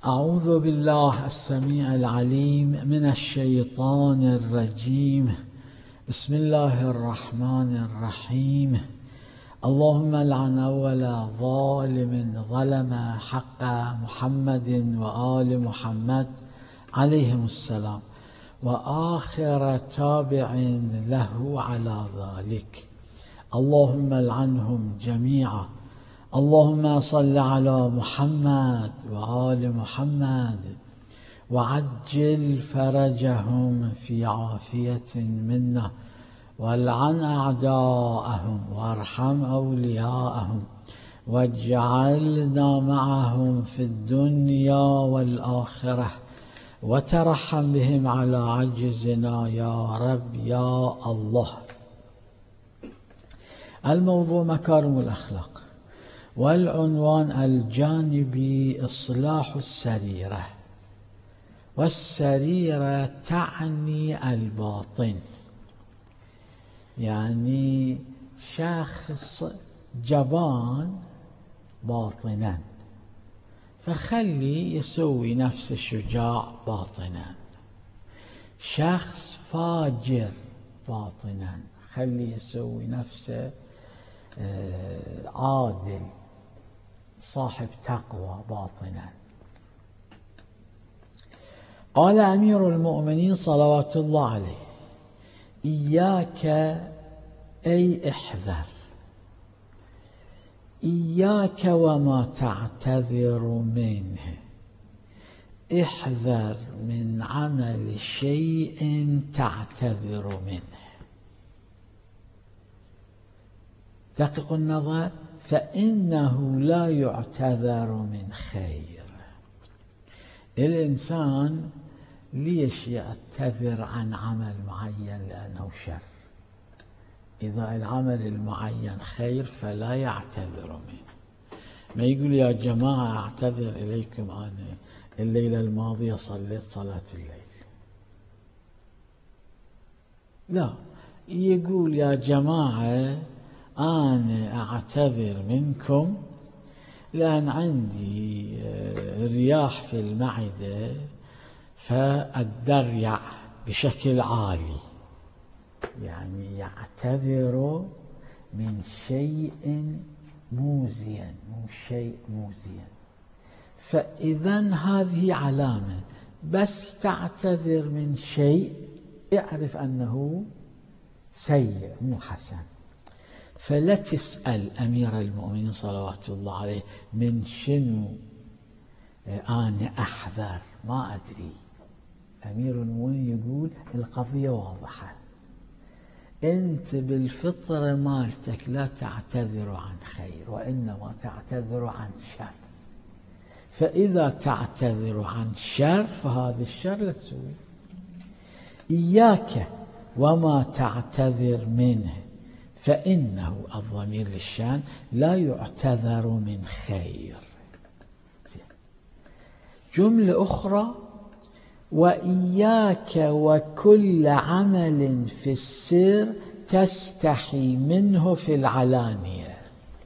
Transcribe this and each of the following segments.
أعوذ بالله السميع العليم من الشيطان الرجيم. بسم الله الرحمن الرحيم. اللهم لعن أول ظالم ظلم حق محمد وآل محمد عليهم السلام، وآخر تابع له على ذلك. اللهم لعنهم جميعا. اللهم صل على محمد وآل محمد وعجل فرجهم في عافية منا، والعن أعداءهم وارحم أولياءهم، واجعلنا معهم في الدنيا والآخرة، وترحم بهم على عجزنا يا رب يا الله. الموضوع مكارم الأخلاق، والعنوان الجانبي إصلاح السريرة، والسريرة تعني الباطن، يعني شخص جبان باطنا، فخلي يسوي نفسه شجاع باطنا. شخص فاجر باطنا، خلي يسوي نفسه عادل صاحب تقوى باطنا. قال أمير المؤمنين صلوات الله عليه: إياك أي احذر، إياك وما تعتذر منه، احذر من عمل شيء تعتذر منه. دقق النظر، فإنه لا يعتذر من خير. الإنسان ليش يعتذر عن عمل معين؟ لأنه شر. إذا العمل المعين خير فلا يعتذر منه. ما يقول يا جماعة أعتذر إليكم، أنا الليلة الماضية صليت صلاة الليل، لا، يقول يا جماعة أنا أعتذر منكم لأن عندي رياح في المعدة فأدريع بشكل عالي. يعني يعتذر من شيء موزين، مو شيء موزين. فإذا هذه علامة، بس تعتذر من شيء اعرف أنه سيء مو حسن. فلا تسأل أمير المؤمنين صلوات الله عليه من شنو أنا أحذر، ما أدري. أمير المؤمنين يقول القضية واضحة، أنت بالفطرة مالتك لا تعتذر عن خير، وإنما تعتذر عن شر. فإذا تعتذر عن شر فهذا الشر لا تسوي. إياك وما تعتذر منه، فإنه الضمير للشان لا يعتذر من خير. جملة أخرى: وإياك وكل عمل في السر تستحي منه في العلانية.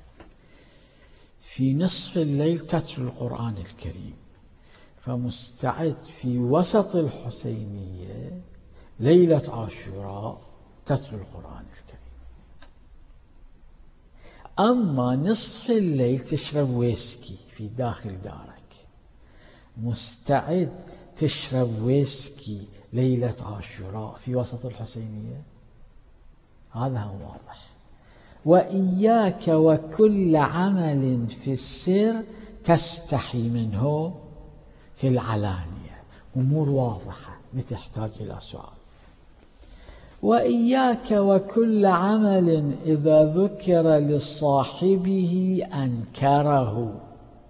في نصف الليل تتلو القرآن الكريم، فمستعد في وسط الحسينية ليلة عاشوراء تتلو القرآن الكريم. أما نصف الليل تشرب ويسكي في داخل دارك، مستعد تشرب ويسكي ليلة عاشوراء في وسط الحسينية؟ هذا هو واضح. وإياك وكل عمل في السر تستحي منه في العلانية. أمور واضحة ما تحتاج إلى سؤال. وإياك وكل عمل إذا ذكر لصاحبه أنكره.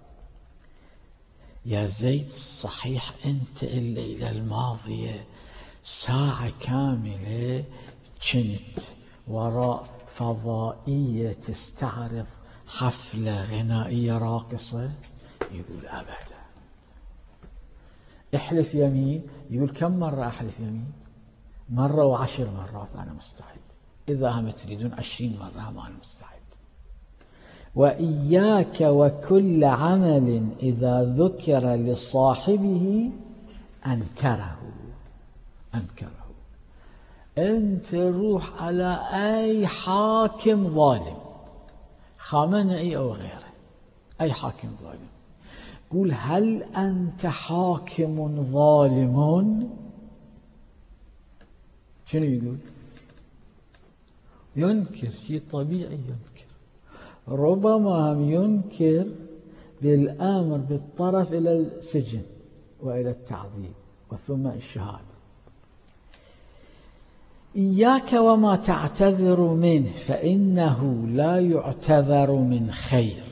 يا زيد، صحيح أنت الليلة الماضية ساعة كاملة كنت وراء فضائية تستعرض حفلة غنائية راقصة؟ يقول أبدا. احلف يمين. يقول كم مرة أحلف يمين؟ مرة و10 مرات أنا مستعد. إذا هم تريدون 20 مرة أنا مستعد. وإياك وكل عمل إذا ذكر لصاحبه أنكره. أنت روح على أي حاكم ظالم، خامنئي أو غيره، أي حاكم ظالم، قول هل أنت حاكم ظالم؟ شنو يقول؟ ينكر، شيء طبيعي ينكر. ربما هم ينكر بالأمر بالطرف إلى السجن وإلى التعذيب وثم الشهادة. إياك وما تعتذر منه فإنه لا يعتذر من خير،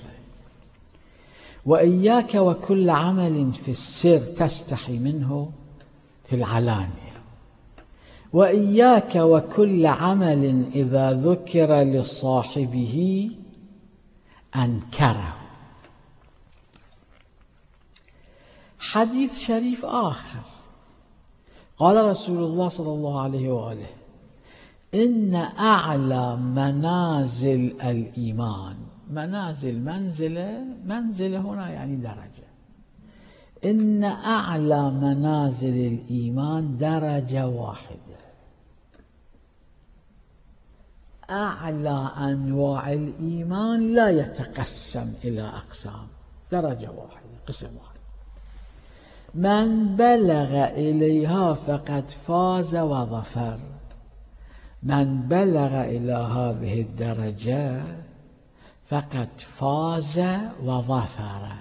وإياك وكل عمل في السر تستحي منه في العلانية، وإياك وكل عمل إذا ذكر لصاحبه أنكره. حديث شريف آخر قال رسول الله صلى الله عليه وآله: إن أعلى منازل الإيمان، منازل منزلة هنا يعني درجة، إن أعلى منازل الإيمان درجة واحدة. أعلى أنواع الإيمان لا يتقسم إلى أقسام، درجة واحدة، قسم واحد. من بلغ إليها فقد فاز وظفر. من بلغ إلى هذه الدرجة فقد فاز وظفر.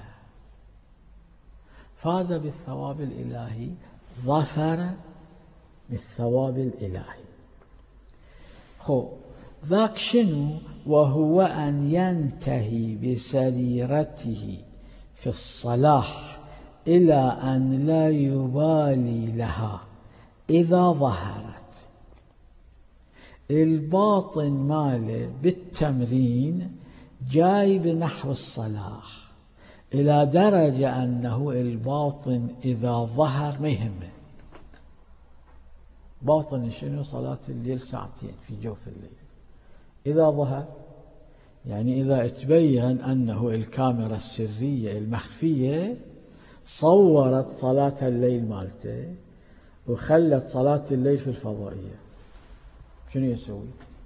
فاز بالثواب الإلهي، ظفر بالثواب الإلهي. ذاك شنو؟ وهو أن ينتهي بسريرته في الصلاح إلى أن لا يبالي لها إذا ظهرت. الباطن ماله بالتمرين جاي بنحو الصلاح إلى درجة أنه الباطن إذا ظهر ما يهمه. باطن شنو؟ صلاة الليل ساعتين في جوف الليل، إذا ظهر يعني إذا تبين أنه الكاميرا السرية المخفية صورت صلاة الليل مالته وخلت صلاة الليل في الفضائية، شنو يسوي؟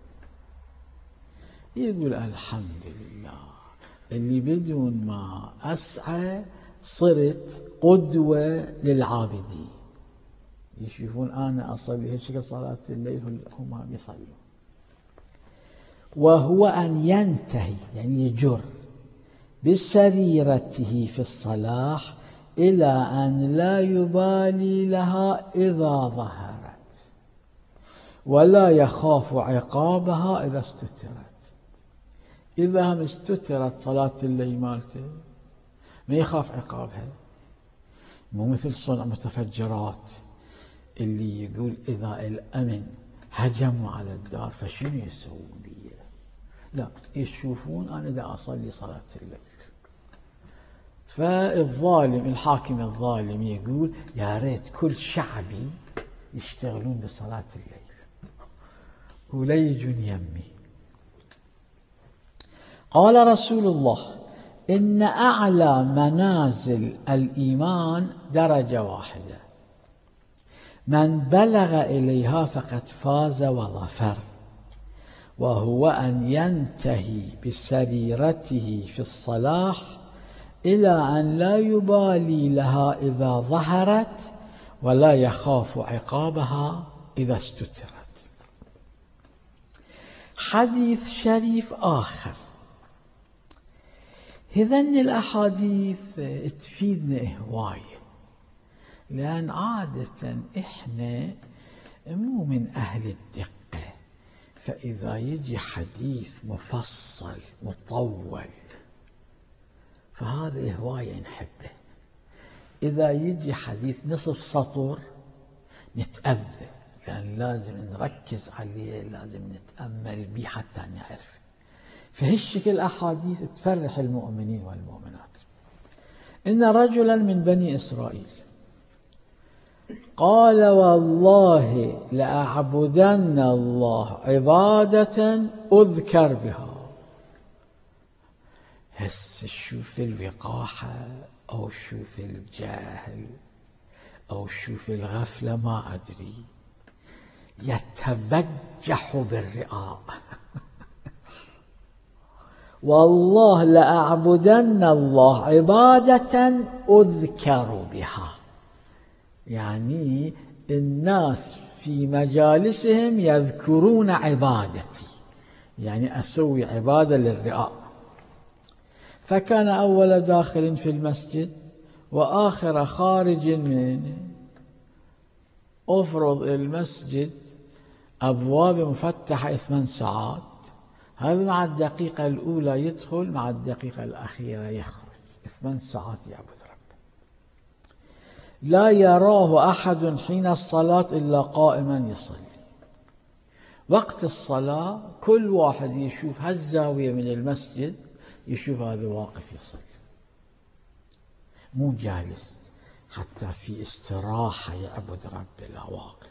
يقول الحمد لله اللي بدون ما أسعى صرت قدوة للعابدين، يشوفون أنا أصلي هالشكل صلاة الليل هم يصلون. وهو أن ينتهي يعني يجر بسريرته في الصلاح إلى أن لا يبالي لها إذا ظهرت، ولا يخاف عقابها إذا استترت. إذا هم استترت صلاة الليل مالته ما يخاف عقابها، مو مثل صنع متفجرات اللي يقول إذا الأمن هجموا على الدار فشنو يسوون لي؟ لا، يشوفون أنا دا أصلي صلاة الليل. فالظالم الحاكم الظالم يقول يا ريت كل شعبي يشتغلون بصلاة الليل ولا يجون يمي. قال رسول الله: إن أعلى منازل الإيمان درجة واحدة، من بلغ إليها فقد فاز وظفر، وهو أن ينتهي بسريرته في الصلاح إلى أن لا يبالي لها إذا ظهرت، ولا يخاف عقابها إذا استترت. حديث شريف آخر. هذن الأحاديث تفيدنا هواية، لأن عادة إحنا مو من أهل الدقة، فإذا يجي حديث مفصل مطول فهذا هواية نحبه. إذا يجي حديث نصف سطر نتأذى، لأن لازم نركز عليه، لازم نتأمل به حتى نعرف. فهالشكل أحاديث تفرح المؤمنين والمؤمنات. إن رجلا من بني إسرائيل قال: والله لأعبدن الله عبادة أذكر بها. هسه شوف الوقاحة أو شوف الجهل أو شوف الغفلة ما أدري، يتبجح بالرئاء. والله لأعبدن الله عبادة أذكر بها، يعني الناس في مجالسهم يذكرون عبادتي، يعني أسوي عبادة للرئاء. فكان أول داخل في المسجد وآخر خارج منه. أفرض المسجد أبواب مفتحة 8 ساعات، هذا مع الدقيقة الأولى يدخل، مع الدقيقة الأخيرة يخرج، 8 ساعات يعبد ربه. لا يراه أحد حين الصلاة إلا قائما يصلي. وقت الصلاة كل واحد يشوف هالزاوية من المسجد، يشوف هذا واقف يصلي، مو جالس حتى في استراحة يعبد ربه، لا واقف.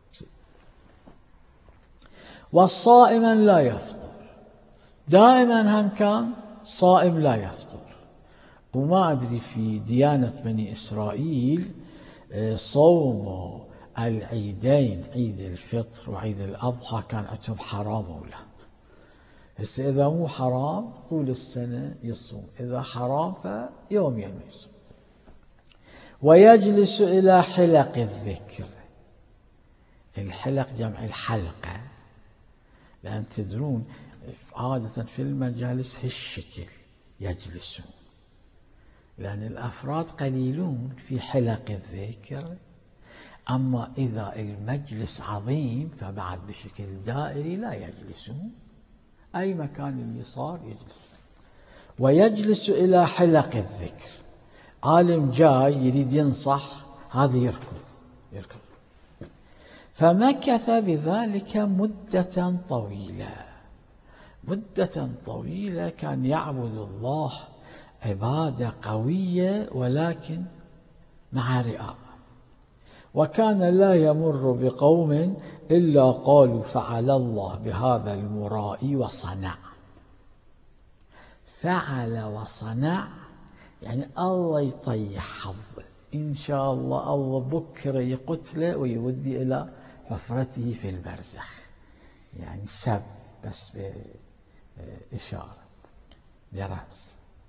والصائما لا يفطر، دائما هم كان صائم لا يفطر. وما أدري في ديانة بني إسرائيل صوم العيدين، عيد الفطر وعيد الأضحى، كان عندهم حرام ولا؟ هسه إذا مو حرام طول السنة يصوم، إذا حرام فيومين يصوم. ويجلس إلى حلق الذكر. الحلق جمع الحلقة، لأن تدرون عادة في المجالس هالشكل يجلسون، لأن الأفراد قليلون في حلق الذكر. أما إذا المجلس عظيم فبعد بشكل دائري لا يجلسون، أي مكان اللي صار يجلس. ويجلس إلى حلق الذكر. عالم جاي يريد ينصح، هذا يركض. فمكث بذلك مدة طويلة، كان يعبد الله عبادة قوية ولكن مع رئاء. وكان لا يمر بقوم إلا قالوا فعل الله بهذا المرائي وصنع. فعل وصنع يعني الله يطيح حظه، إن شاء الله بكرة يقتله ويودي إلى حفرته في البرزخ، يعني سب بس بإشارة برمز.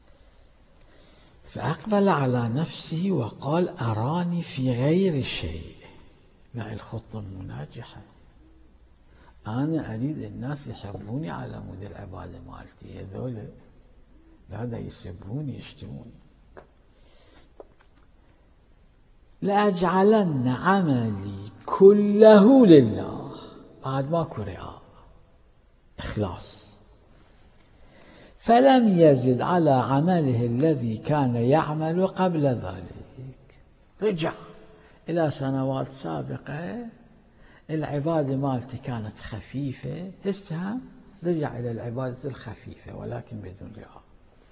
فأقبل على نفسه وقال أراني في غير شيء. لا، الخطة مو ناجحة. أنا أريد الناس يحبوني على مود العبادة مالتي، هذول لا يسبوني يشتموني. لأجعلن عملي كله لله. بعد ماكو رياء، إخلاص. فلم يزد على عمله الذي كان يعمل قبل ذلك. رجع إلى سنوات سابقة، العبادة مالتي كانت خفيفة، هسه رجع إلى العبادة الخفيفة ولكن بدون رياء.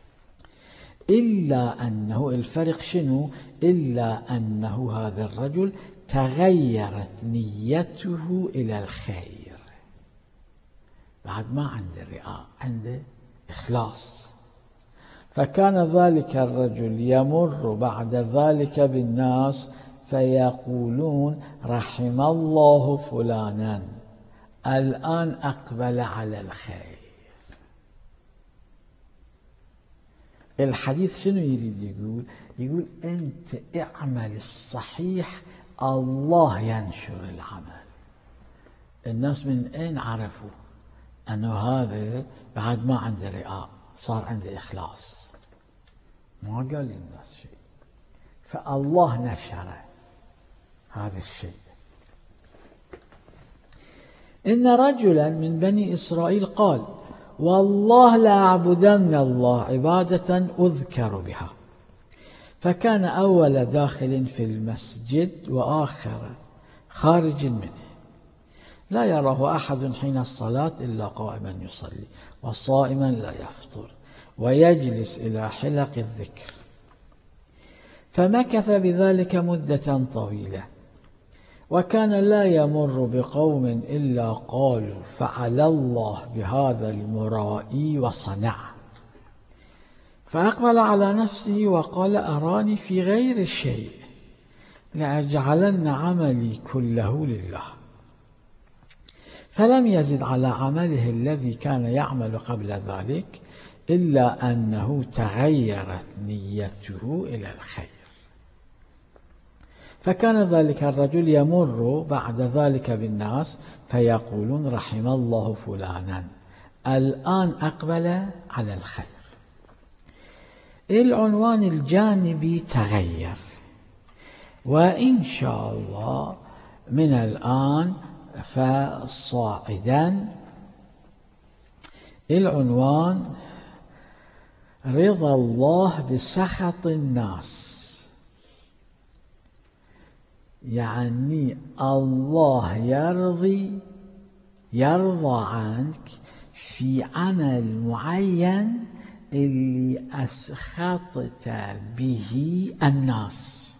إلا أنه الفرق شنو؟ إلا أنه هذا الرجل تغيرت نيته إلى الخير، بعد ما عنده رياء، عنده إخلاص. فكان ذلك الرجل يمر بعد ذلك بالناس فيقولون رحم الله فلانا، الآن أقبل على الخير. الحديث شنو يريد يقول؟ يقول أنت اعمل الصحيح، الله ينشر العمل. الناس من أين عرفوا أنه هذا بعد ما عنده رياء، صار عنده إخلاص؟ ما قال للناس شيء، فالله نشر هذا الشيء. إن رجلا من بني إسرائيل قال والله لأعبدن الله عبادة أذكر بها. فكان أول داخل في المسجد وآخر خارج منه. لا يراه أحد حين الصلاة إلا قائما يصلي، وصائما لا يفطر، ويجلس إلى حلق الذكر. فمكث بذلك مدة طويلة، وكان لا يمر بقوم إلا قالوا فعل الله بهذا المرائي وصنع. فأقبل على نفسه وقال أراني في غير شيء لأجعلن عملي كله لله. فلم يزد على عمله الذي كان يعمل قبل ذلك إلا أنه تغيرت نيته إلى الخير. فكان ذلك الرجل يمر بعد ذلك بالناس فيقولون رحم الله فلانا الآن أقبل على الخير. العنوان الجانبي تغير، وإن شاء الله من الآن فصاعدا العنوان رضا الله بسخط الناس، يعني الله يرضى عنك في عمل معين اللي أسخطت به الناس.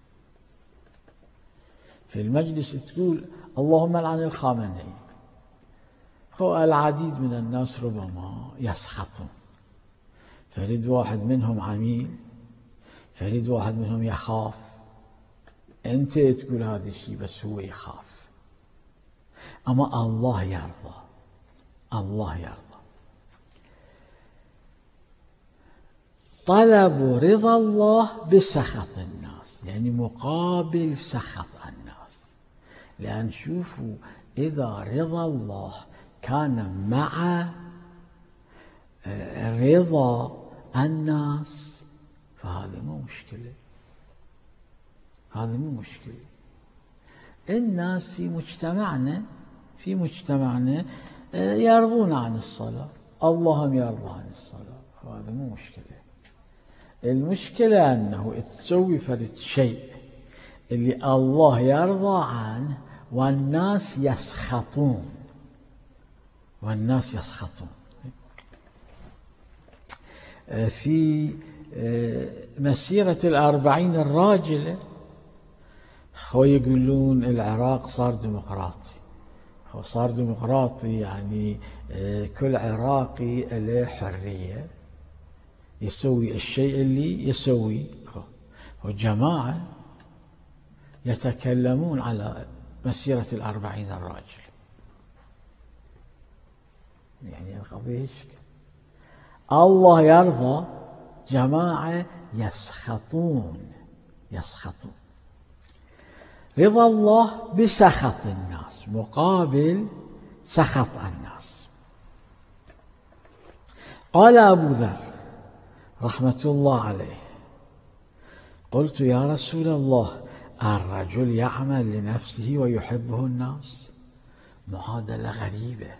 في المجلس تقول اللهم لعن الخامنئي، العديد من الناس ربما يسخطون، فريد واحد منهم عميل، فريد واحد منهم يخاف، أنت تقول هذا الشيء بس هو يخاف. أما الله يرضى، الله يرضى. طلب رضا الله بسخط الناس، يعني مقابل سخط الناس. لأن شوفوا إذا رضا الله كان مع رضا الناس فهذا مو مشكلة، هذا مو مشكلة. الناس في مجتمعنا يرضون عن الصلاة، اللهم يرضى عن الصلاة، هذا مو مشكلة. المشكلة أنه تسوي فرد شيء اللي الله يرضى عنه والناس يسخطون، في مسيرة 40 الراجلة يقولون العراق صار ديمقراطي، صار ديمقراطي يعني كل عراقي له حرية يسوي الشيء اللي يسوي. وجماعة يتكلمون على مسيرة 40 الراجل، يعني القضية الله يرضى، جماعة يسخطون. رضا الله بسخط الناس مقابل سخط الناس. قال أبو ذر رحمة الله عليه قلت يا رسول الله الرجل يعمل لنفسه ويحبه الناس؟ معادلة غريبة،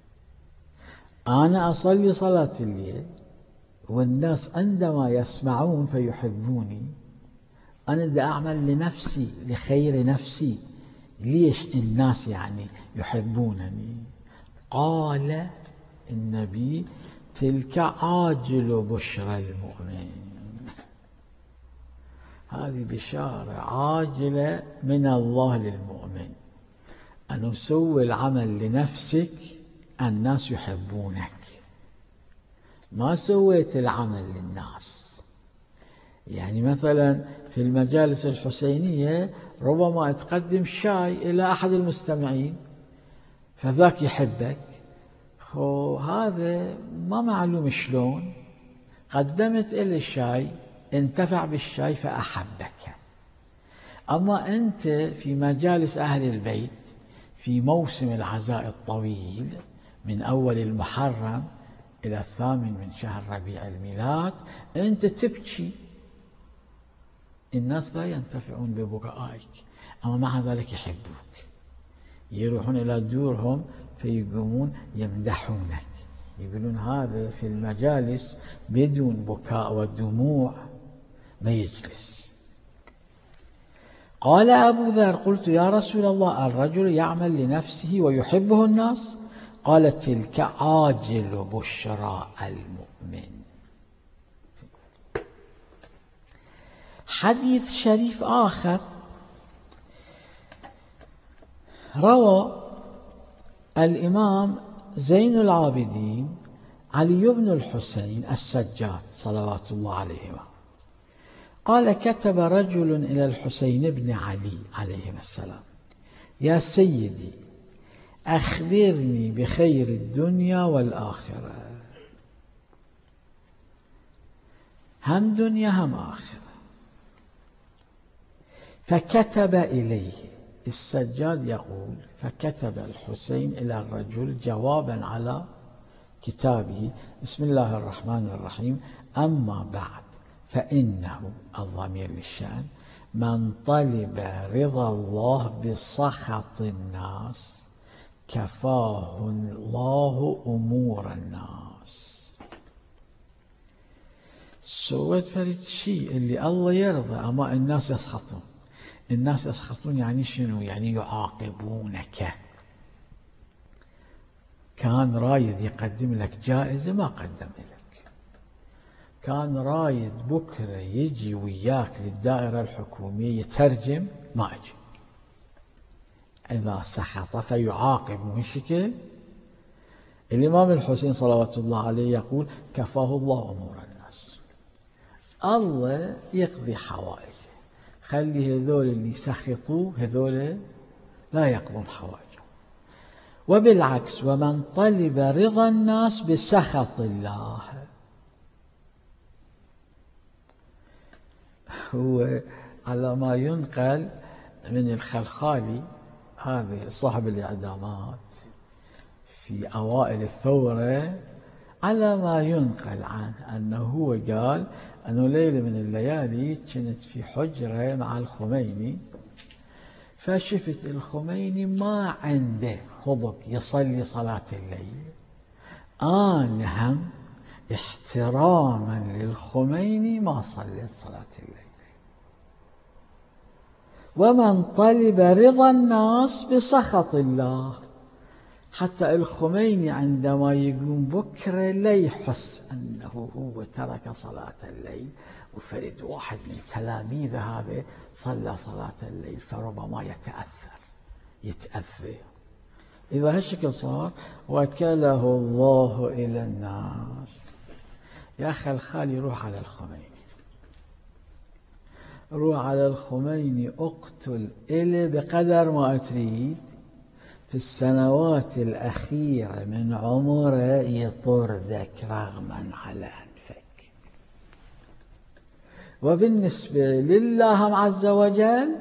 أنا أصلي صلاة الليل والناس عندما يسمعون فيحبوني، أنا بدي أعمل لنفسي لخير نفسي، ليش الناس يعني يحبونني؟ قال النبي تلك عاجل بشرى المؤمن، هذه بشارة عاجلة من الله للمؤمن، أن سوي العمل لنفسك الناس يحبونك، ما سويت العمل للناس. يعني مثلا في المجالس الحسينية ربما تقدم شاي إلى أحد المستمعين فذاك يحبك، هذا ما معلوم شلون قدمت إلى الشاي انتفع بالشاي فأحبك. أما أنت في مجالس أهل البيت في موسم العزاء الطويل من أول المحرم إلى 8 من شهر ربيع الميلاد أنت تبكي، الناس لا ينتفعون ببكائك، أما مع ذلك يحبوك، يروحون إلى دورهم فيقومون يمدحونك، يقولون هذا في المجالس بدون بكاء ودموع ما يجلس. قال أبو ذر قلت يا رسول الله الرجل يعمل لنفسه ويحبه الناس؟ قال تلك عاجل بشرى المؤمن. حديث شريف آخر روى الإمام زين العابدين علي بن الحسين السجاد صلوات الله عليهما قال: كتب رجل إلى الحسين بن علي عليهما السلام: يا سيدي أخبرني بخير الدنيا والآخرة، هم دنيا هم آخرة. فكتب إليه السجاد يقول: فكتب الحسين إلى الرجل جوابا على كتابه: بسم الله الرحمن الرحيم، أما بعد فإنه، الضمير للشأن، من طلب رضا الله بسخط الناس كفاه الله أمور الناس. سويت فريد شيء اللي الله يرضى أما الناس يسخطون. الناس يسخطون يعني شنو؟ يعني يعاقبونك. كان رايد يقدم لك جائزة ما قدم لك، كان رايد بكرة يجي وياك للدائرة الحكومية يترجم ما أجي. إذا سخط فيعاقب من شكل. الإمام الحسين صلوات الله عليه يقول: كفاه الله أمور الناس. الله يقضي حوائجه، خلي هذول اللي سخطوا هذول لا يقضون حوائجه. وبالعكس: ومن طلب رضا الناس بسخط الله. هو على ما ينقل من الخلخالي، هذا صاحب الإعدامات في أوائل الثورة، على ما ينقل عنه أنه هو قال أنه ليلة من الليالي كنت في حجرة مع الخميني، فشفت الخميني ما عنده خضق يصلي صلاة الليل. أنا هم احتراما للخميني ما صليت صلاة الليل. ومن طلب رضا الناس بسخط الله، حتى الخميني عندما يقوم بكرة لا يحس أنه هو ترك صلاة الليل، وفرد واحد من تلاميذ هذا صلى صلاة الليل، فربما يتأثر. إذا هالشكل صار: وكله الله إلى الناس. يا أخي الخالي، روح على الخميني، روح على الخميني، اقتل إلي بقدر ما تريد. في السنوات الأخيرة من عمره يطردك رغما على أنفك. وبالنسبة لله عز وجل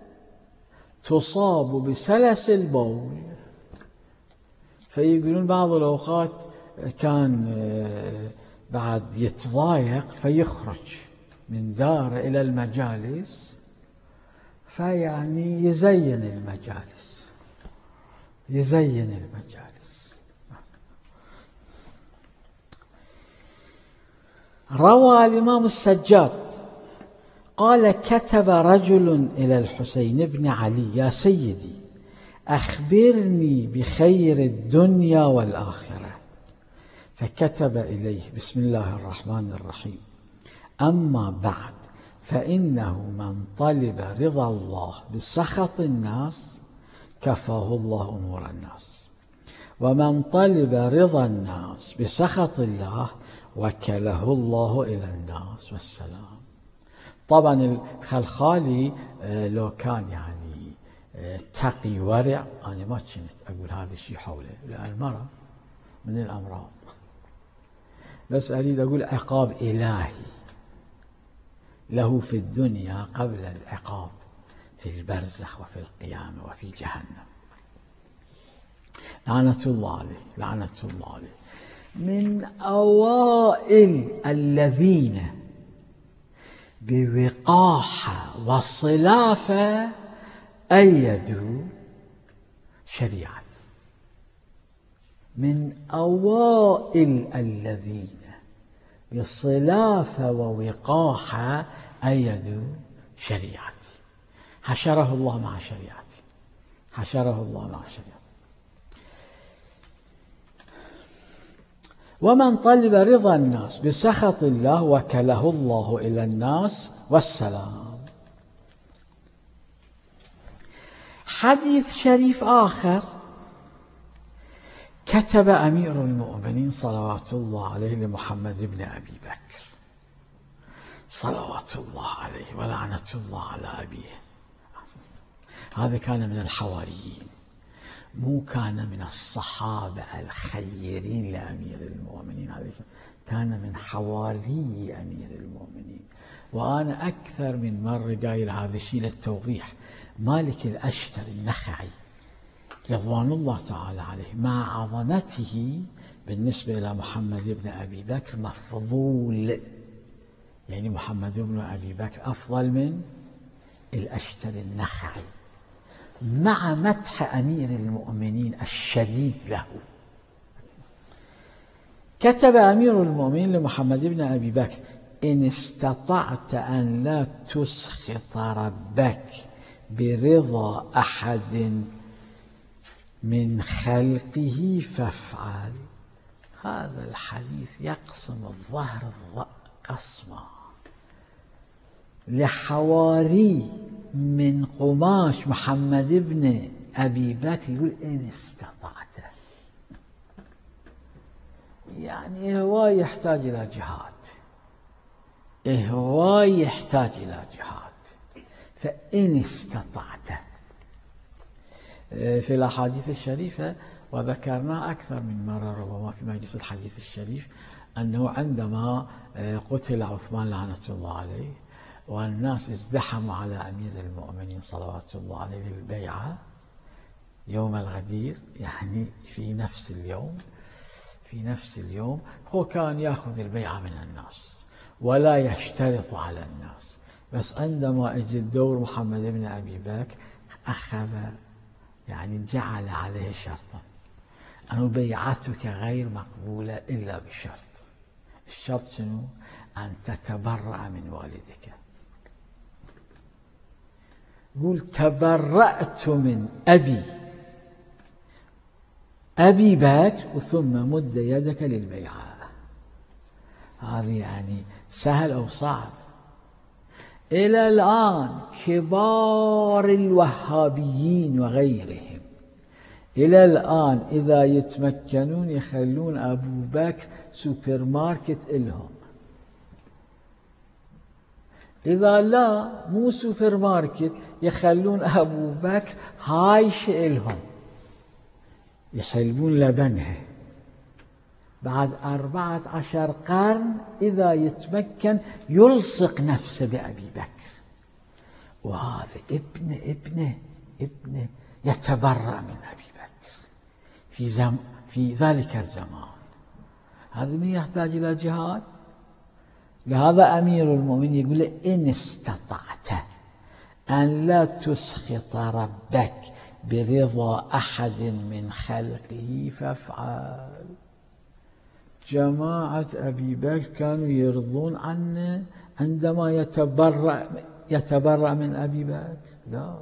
تصاب بسلس البول. فيقولون بعض الأوقات كان بعد يتضايق فيخرج من داره إلى المجالس، فيعني يزين المجالس. روى الإمام السجاد قال: كتب رجل إلى الحسين بن علي: يا سيدي أخبرني بخير الدنيا والآخرة. فكتب إليه: بسم الله الرحمن الرحيم، أما بعد فإنه من طلب رضا الله بسخط الناس كفاه الله أمور الناس، ومن طلب رضا الناس بسخط الله وكله الله إلى الناس، والسلام. طبعا الخلخالي لو كان يعني تقي ورع، أنا ما كنت أقول هذا الشيء حوله، لأن المرض من الأمراض، بس أريد أقول عقاب إلهي له في الدنيا قبل العقاب في البرزخ وفي القيامة وفي جهنم. لعنة الله عليه. من أوائل الذين بوقاحة وصلافة أيدوا شريعة، من أوائل الذين بصلافة ووقاحة أيدوا شريعتي. حشره الله مع شريعتي. ومن طلب رضا الناس بسخط الله وكله الله إلى الناس، والسلام. حديث شريف آخر: كتب أمير المؤمنين صلوات الله عليه لمحمد بن أبي بكر صلوات الله عليه ولعنة الله على أبيه. هذا كان من الحواريين، مو كان من الصحابة الخيرين لأمير المؤمنين عليه السلام، كان من حواري أمير المؤمنين. وأنا أكثر من مرة قايل هذا الشيء للتوضيح. مالك الأشتري النخعي رضوان الله تعالى عليه مع عظمته بالنسبة إلى محمد بن أبي بكر مفضول، يعني محمد بن أبي بكر أفضل من الأشتري النخعي، مع مدح أمير المؤمنين الشديد له. كتب أمير المؤمنين لمحمد بن أبي بكر: إن استطعت أن لا تسخط ربك برضا أحد من خلقه فافعل. هذا الحديث يقسم الظهر قسما لحواري من قماش محمد بن أبي بكر، يقول إن استطعت، يعني هو يحتاج إلى جهاد، هو يحتاج إلى جهاد. فإن استطعت في الأحاديث الشريفة، وذكرنا أكثر من مرة ربما في مجلس الحديث الشريف، أنه عندما قتل عثمان لعنة الله عليه والناس ازدحموا على أمير المؤمنين صلوات الله عليه للبيعة يوم الغدير، يعني في نفس اليوم هو كان يأخذ البيعة من الناس ولا يشترط على الناس، بس عندما اجى الدور محمد بن أبي بكر أخذ، يعني جعل عليه شرطا: أن بيعتك غير مقبولة إلا بشرط. الشرط شنو؟ أن تتبرأ من والدك. قل تبرأت من أبي بكر ثم مد يدك للبيعة. هذه يعني سهل أو صعب؟ إلى الآن كبار الوهابيين وغيرهم إلى الآن إذا يتمكنون يخلون أبو بكر سوبر ماركت إلهم، إذا لا مو سوبر ماركت يخلون أبو بكر هايش إلهم، يحلبون لبنها. بعد 14 قرن إذا يتمكن يلصق نفسه بأبي بكر، وهذا ابنه يتبرأ من أبي بكر في ذلك الزمان. هذا من يحتاج إلى جهاد. لهذا أمير المؤمنين يقول: إن استطعت أن لا تسخط ربك برضا أحد من خلقه فافعل. جماعة أبي بكر كانوا يرضون عنه عندما يتبرأ من أبي بكر؟ لا،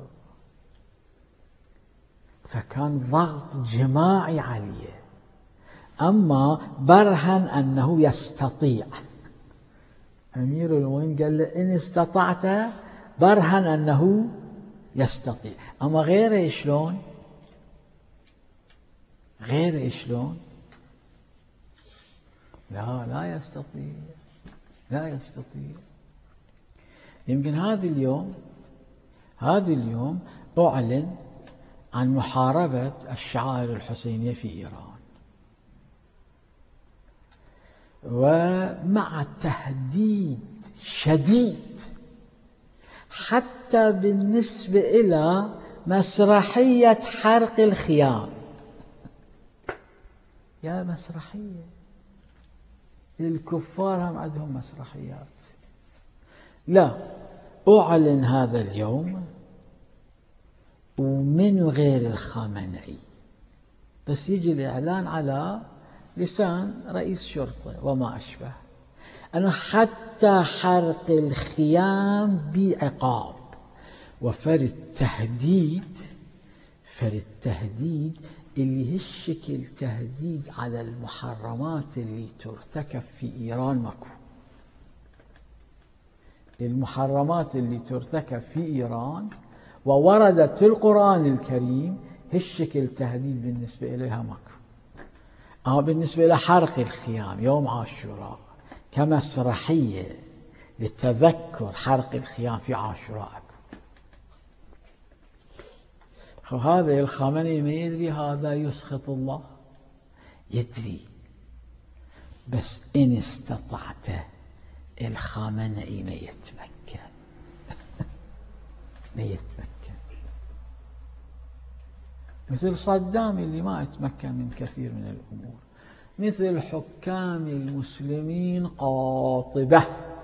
فكان ضغط جماعي عليه. أما برهن أنه يستطيع، أمير المؤمنين قال له: إن استطعت، برهن أنه يستطيع. أما غيره شلون؟ لا يستطيع. يمكن هذا اليوم أعلن عن محاربة الشعائر الحسينية في إيران، ومع تهديد شديد حتى بالنسبة إلى مسرحية حرق الخيام. يا مسرحية، الكفار هم عندهم مسرحيات. لا، أعلن هذا اليوم ومن غير الخامنئي، بس يجي الإعلان على لسان رئيس شرطة وما أشبه، أنه حتى حرق الخيام بعقاب. وفر التهديد اللي هالشكل تهديد على المحرمات اللي ترتكب في إيران ماكو. المحرمات اللي ترتكب في إيران ووردت في القرآن الكريم هالشكل تهديد بالنسبة إليها ماكو. أما بالنسبة لحرق الخيام يوم عاشوراء كمسرحية للتذكر حرق الخيام في عاشوراء، هذا الخامنئي ما يدري هذا يسخط الله؟ يدري، بس إن استطعت الخامنئي ما يتمكن ما يتمكن، مثل صدام اللي ما يتمكن من كثير من الأمور، مثل حكام المسلمين قاطبة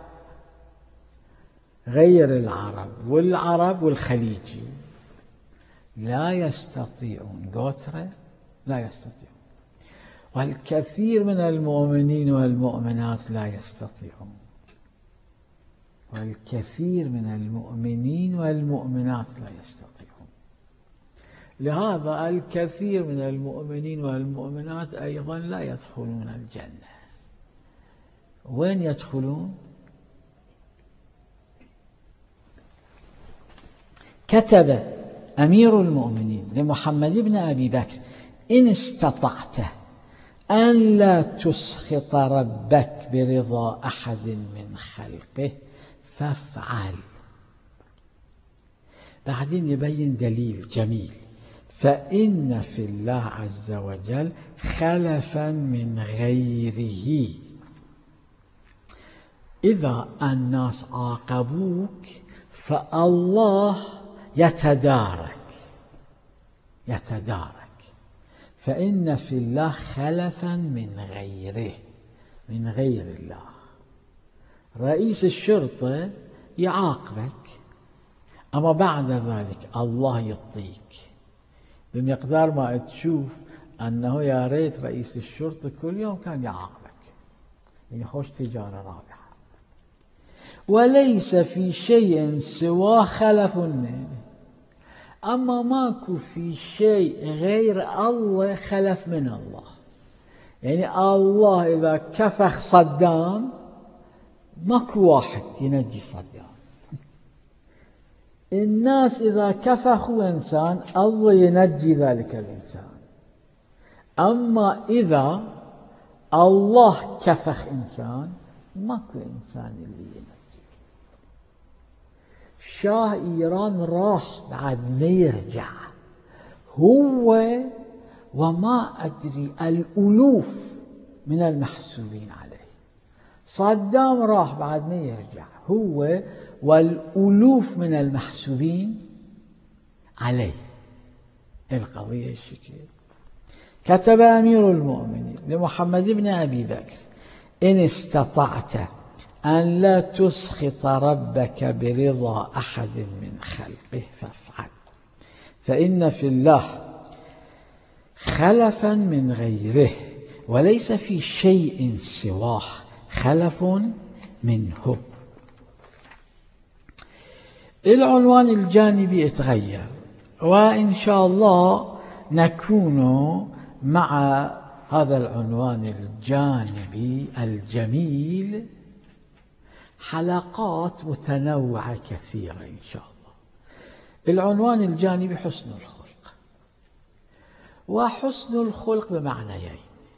غير العرب والخليجي لا يستطيعون، قوترة لا يستطيعون، والكثير من المؤمنين والمؤمنات لا يستطيعون، والكثير من المؤمنين والمؤمنات لا يستطيعون. لهذا الكثير من المؤمنين والمؤمنات أيضا لا يدخلون الجنة. وين يدخلون؟ كتب أمير المؤمنين لمحمد بن أبي بكر: إن استطعت أن لا تسخط ربك برضا أحد من خلقه فافعل. بعدين يبين دليل جميل: فإن في الله عز وجل خلفا من غيره، إذا الناس عاقبوك فالله يتدارك، فإن في الله خلفا من غيره، من غير الله. رئيس الشرطة يعاقبك، أما بعد ذلك الله يعطيك بمقدار ما تشوف أنه يا ريت رئيس الشرطة كل يوم كان يعاقبك، يعني خوش تجارة رابحة. وليس في شيء سوى خلف منه، أما ماكو في شيء غير الله خلف من الله. يعني الله إذا كفخ صدام ماكو واحد ينجي صدام، الناس إذا كفخوا إنسان الله ينجي ذلك الإنسان، أما إذا الله كفخ إنسان ماكو إنسان اللي ينجي. شاه إيران راح بعد ما يرجع هو وما أدري الألوف من المحسوبين عليه. صدام راح بعد ما يرجع هو والألوف من المحسوبين عليه. القضية الشكل. كتب أمير المؤمنين لمحمد بن أبي بكر: إن استطعت أن لا تسخط ربك برضا أحد من خلقه فافعل، فإن في الله خلفا من غيره وليس في شيء سواه خلف منه. العنوان الجانبي يتغير، وإن شاء الله نكون مع هذا العنوان الجانبي الجميل حلقات متنوعة كثيرة إن شاء الله. العنوان الجانبي حسن الخلق، وحسن الخلق بمعنيين.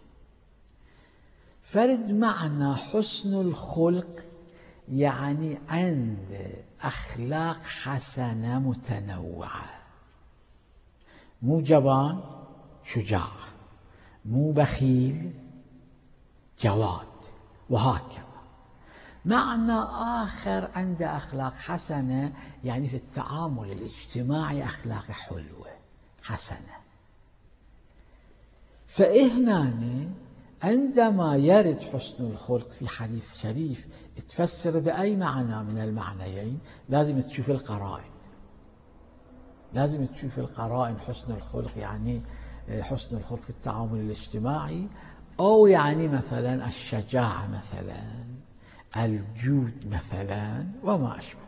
فرد معنى حسن الخلق يعني عند أخلاق حسنة متنوعة، مو جبان شجاع، مو بخيل جواد، وهكذا. معنى آخر عند أخلاق حسنة يعني في التعامل الاجتماعي أخلاق حلوة حسنة. فإهنا عندما يرد حسن الخلق في حديث شريف تفسر بأي معنى من المعنيين لازم تشوف القرائن، لازم تشوف القرائن. حسن الخلق يعني حسن الخلق في التعامل الاجتماعي، أو يعني مثلا الشجاعة مثلا، الجود مثلا، وما أشبه.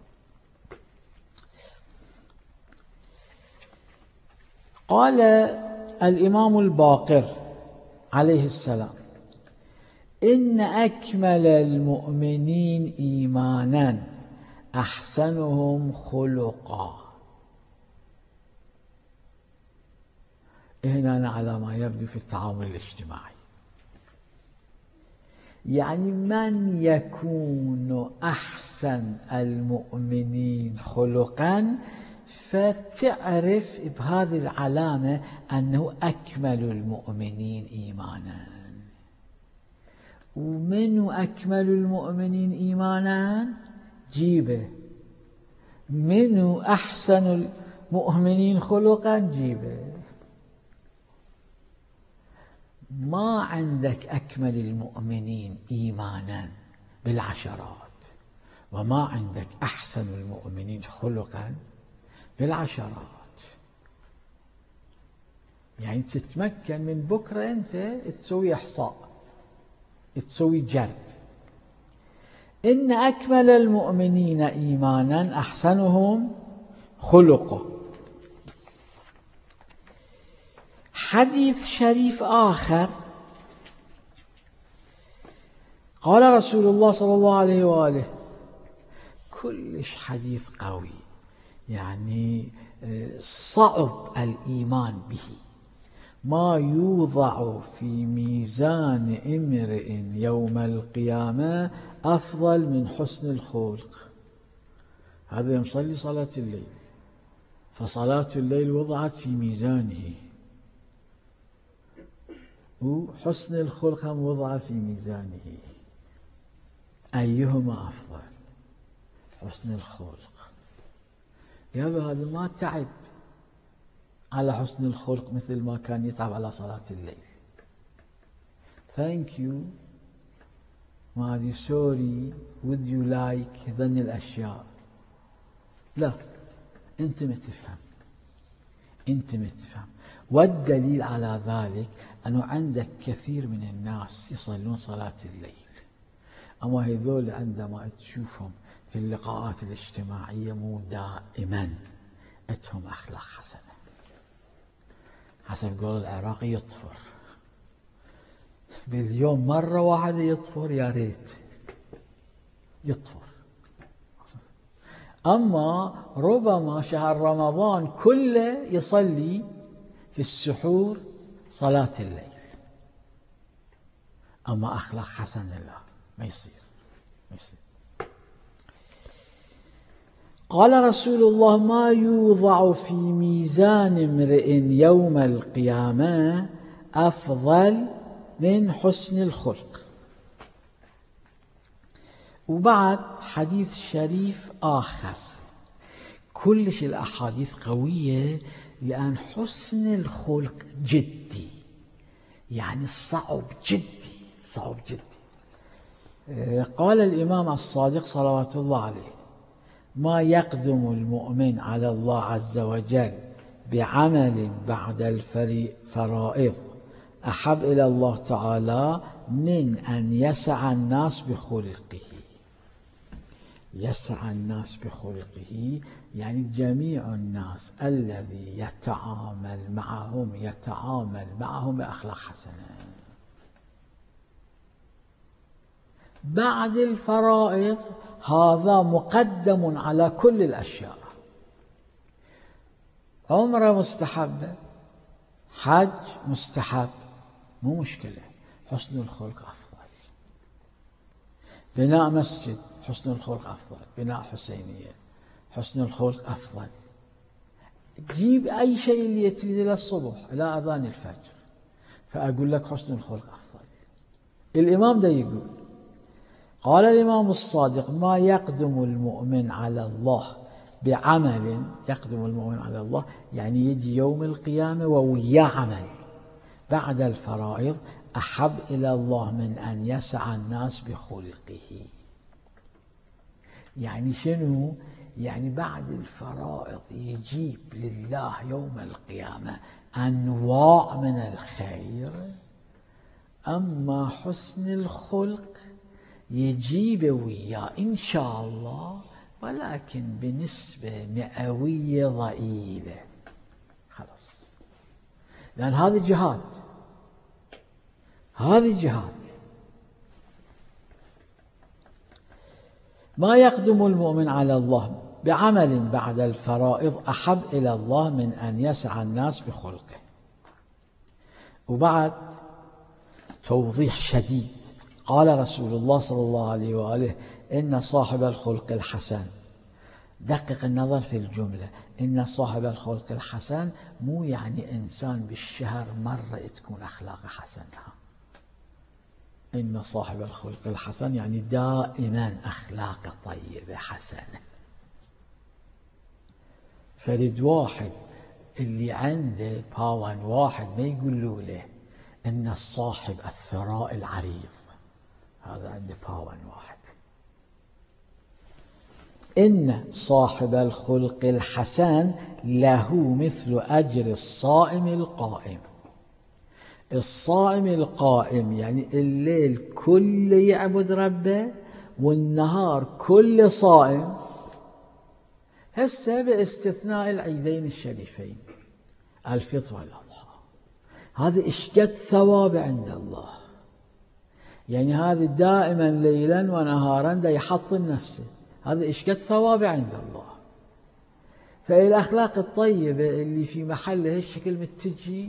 قال الإمام الباقر عليه السلام: إن أكمل المؤمنين إيمانا أحسنهم خلقا. هنا على ما يبدو في التعامل الاجتماعي. يعني من يكون أحسن المؤمنين خلقا فتعرف بهذه العلامة أنه أكمل المؤمنين إيمانا. ومن أكمل المؤمنين إيمانا جيبه، من أحسن المؤمنين خلقا جيبه. ما عندك أكمل المؤمنين إيمانا بالعشرات، وما عندك أحسن المؤمنين خلقا بالعشرات. يعني تتمكن من بكرة أنت تسوي إحصاء، تسوي جرد. إن أكمل المؤمنين إيمانا أحسنهم خلقا. حديث شريف آخر قال رسول الله صلى الله عليه وآله، كلش حديث قوي، يعني صعب الإيمان به. ما يوضع في ميزان امرئ يوم القيامة أفضل من حسن الخلق. هذا يصلي صلاة الليل، فصلاة الليل وضعت في ميزانه، وحسن الخلق هم وضع في ميزانه. أيهما أفضل؟ حسن الخلق. يا هذا ما تعب على حسن الخلق مثل ما كان يتعب على صلاة الليل. Thank you، ما أدري sorry، would you like، هذني الأشياء. لا، أنت ما تفهم، أنت ما تفهم. والدليل على ذلك أنه عندك كثير من الناس يصلون صلاة الليل، أما هذول عندما تشوفهم في اللقاءات الاجتماعية مو دائما أتهم أخلاق حسنة. حسب قول العراقي يطفر باليوم مرة واحدة، يطفر يا ريت يطفر. أما ربما شهر رمضان كله يصلي في السحور صلاة الليل، أما أخلاق حسنة لا، ما يصير. قال رسول الله: ما يوضع في ميزان امرئ يوم القيامة أفضل من حسن الخلق. وبعد حديث شريف آخر، كلش الأحاديث قوية، لأن حسن الخلق جدي، يعني صعب جدي، صعب جدي. قال الإمام الصادق صلوات الله عليه: ما يقدم المؤمن على الله عز وجل بعمل بعد الفرائض أحب إلى الله تعالى من أن يسع الناس بخلقه. يسع الناس بخلقه يعني جميع الناس الذي يتعامل معهم بأخلاق حسنة. بعد الفرائض هذا مقدم على كل الأشياء. عمرة مستحبة، حج مستحب، مو مشكلة، حسن الخلق أفضل. بناء مسجد حسن الخلق أفضل، بناء حسينية حسن الخلق أفضل. جيب أي شيء اللي تريد إلى الصبح إلى أذان الفجر، فأقول لك حسن الخلق أفضل. الإمام ده يقول، قال الإمام الصادق: ما يقدم المؤمن على الله بعمل، يقدم المؤمن على الله يعني يجي يوم القيامة ووياه عمل بعد الفرائض أحب إلى الله من أن يسع الناس بخلقه. يعني شنو؟ يعني بعد الفرائض يجيب لله يوم القيامة أنواع من الخير، أما حسن الخلق يجيب وياه إن شاء الله، ولكن بنسبة مئوية ضئيلة. خلاص، لأن هذه جهاد، هذه جهاد. ما يقدم المؤمن على الله بعمل بعد الفرائض أحب إلى الله من أن يسع الناس بخلقه. وبعد توضيح شديد، قال رسول الله صلى الله عليه وآله: إن صاحب الخلق الحسن، دقق النظر في الجملة، إن صاحب الخلق الحسن مو يعني إنسان بالشهر مرة تكون أخلاقه حسنة، إن صاحب الخلق الحسن يعني دائما أخلاقه طيبة حسنة. فرد واحد اللي عنده باون واحد ما يقولوا له إن الصاحب الثراء العريض، هذا عنده باون واحد. إن صاحب الخلق الحسن له مثل أجر الصائم القائم. الصائم القائم يعني الليل كله يعبد ربه والنهار كله صائم، هسه باستثناء العيدين الشريفين الفطر والأضحى، هذا إشقد ثواب عند الله، يعني هذا دائما ليلا ونهارا دا يحطم نفسه، هذا إشقد ثواب عند الله. فالأخلاق الطيبة اللي في محلها الشكل متجي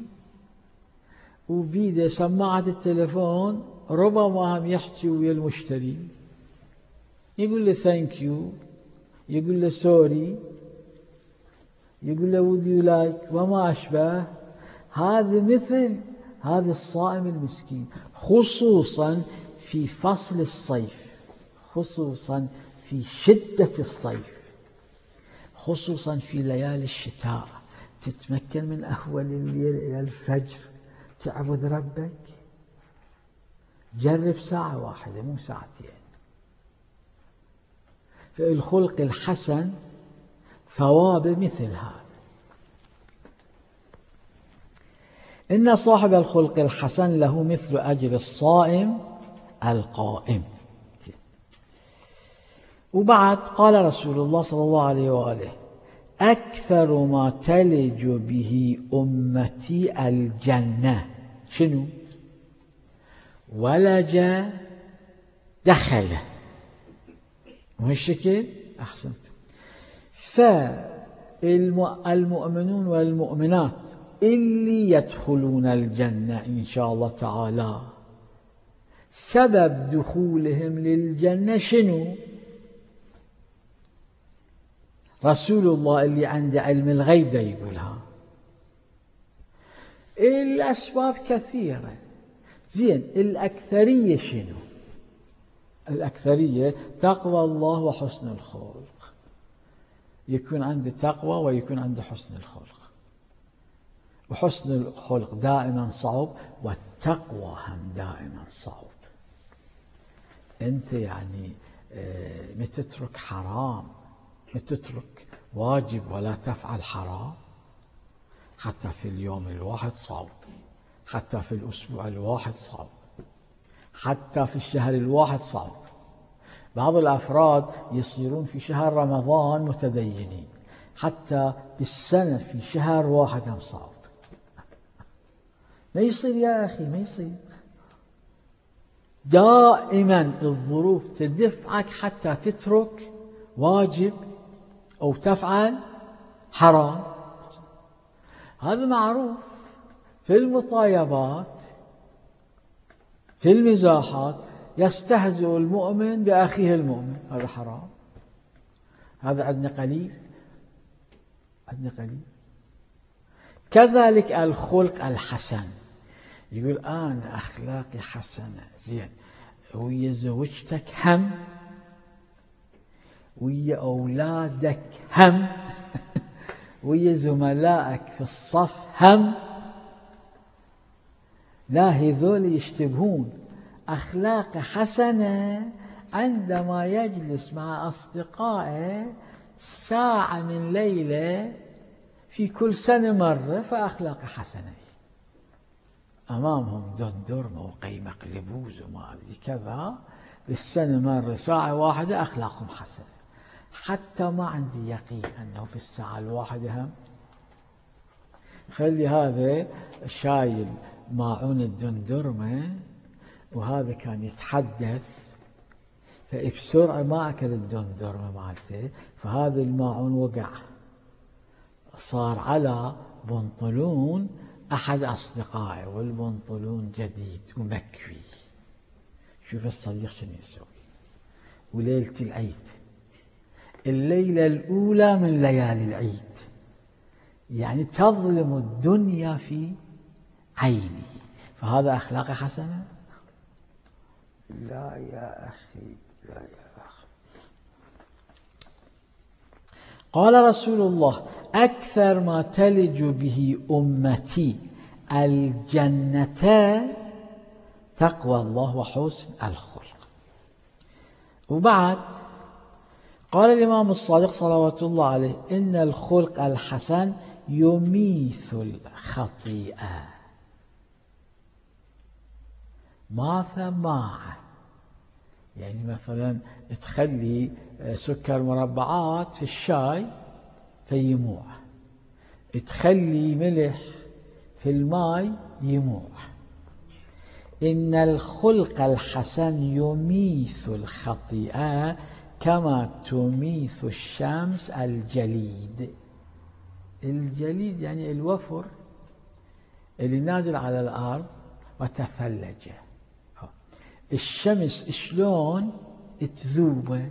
وبيده سماعة التلفون، ربما هم يحكي ويا المشتري يقول له ثانك يو، يقول له سوري، يقول له would you like وما أشبه. هذا مثل هذا الصائم المسكين، خصوصا في فصل الصيف، خصوصا في شدة الصيف، خصوصا في ليالي الشتاء، تتمكن من أول الليل إلى الفجر تعبد ربك. جرب ساعة واحدة مو ساعتين. فالخلق الحسن ثوابه مثل هذا. إن صاحب الخلق الحسن له مثل أجر الصائم القائم. وبعد قال رسول الله صلى الله عليه وآله: أكثر ما تلج به أمتي الجنة. شنو؟ ولج دخل، مو هالشكل؟ أحسنت. فالمؤمنون والمؤمنات اللي يدخلون الجنة إن شاء الله تعالى، سبب دخولهم للجنة شنو؟ رسول الله اللي عنده علم الغيب ده يقولها. الأسباب كثيرة. زين، الأكثرية شنو؟ الأكثرية تقوى الله وحسن الخلق، يكون عنده تقوى ويكون عنده حسن الخلق. وحسن الخلق دائما صعب، والتقوى هم دائما صعب. أنت يعني ما تترك حرام، ما تترك واجب ولا تفعل حرام، حتى في اليوم الواحد صعب، حتى في الأسبوع الواحد صعب، حتى في الشهر الواحد صعب. بعض الأفراد يصيرون في شهر رمضان متدينين، حتى بالسنة في شهر واحد هم صعب. ما يصير يا أخي، ما يصير. دائما الظروف تدفعك حتى تترك واجب أو تفعل حرام. هذا معروف. في المطايبات، في المزاحات، يستهزئ المؤمن بأخيه المؤمن، هذا حرام. هذا عندنا قليل، عندنا قليل. كذلك الخلق الحسن، يقول أنا أخلاقي حسنة. زين، ويا زوجتك هم، ويا أولادك هم، ويا زملائك في الصف هم. لا، هذول يشتبهون. أخلاق حسنة عندما يجلس مع أصدقائه ساعة من ليلة في كل سنة مرة، فأخلاق حسنة. أمامهم دندرمة وقيمة قلبوز وما أدري كذا، بالسنة مرة ساعة واحدة أخلاقهم حسنة. حتى ما عندي يقين أنه في الساعة الواحدة هم. خلي هذا شايل ماعون الدندرمة وهذا كان يتحدث، فبسرعة ما أكل الدندرمة مالته، فهذا الماعون وقع، صار على بنطلون أحد أصدقائي والبنطلون جديد ومكوي. شوف الصديق شنو يسوي. وليلة العيد، الليلة الأولى من ليالي العيد، يعني تظلم الدنيا في عينه، فهذا أخلاق حسنة؟ لا يا أخي، لا يا أخي. قال رسول الله: أكثر ما تلج به أمتي الجنة تقوى الله وحسن الخلق. وبعد قال الإمام الصادق صلوات الله عليه: إن الخلق الحسن يميث الخطيئة. ماث ماعه، يعني مثلا تخلي سكر مربعات في الشاي فيموع، تخلي ملح في الماء يموع. إن الخلق الحسن يميث الخطيئة كما تميث الشمس الجليد. الجليد يعني الوفر اللي نازل على الأرض وتثلج. الشمس شلون تذوبه،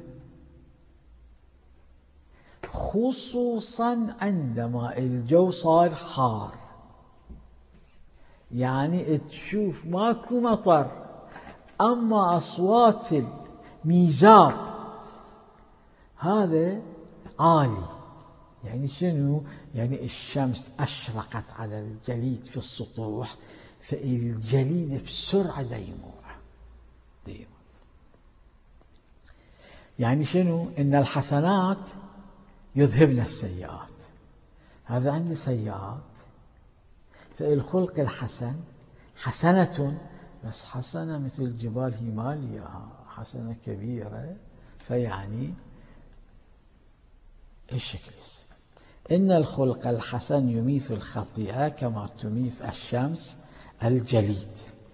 خصوصا عندما الجو صار حار، يعني تشوف ماكو مطر، أما أصوات الميزاب هذا عالي. يعني شنو؟ يعني الشمس أشرقت على الجليد في السطوح، فالجليد بسرعة يموع. يعني شنو؟ إن الحسنات يذهبن السيئات. هذا عندي سيئات، فالخلق الحسن حسنة، بس حسنة مثل جبال هيماليا، حسنة كبيرة، فيعني الشكل. إن الخلق الحسن يميث الخطيئة كما تميث الشمس الجليد.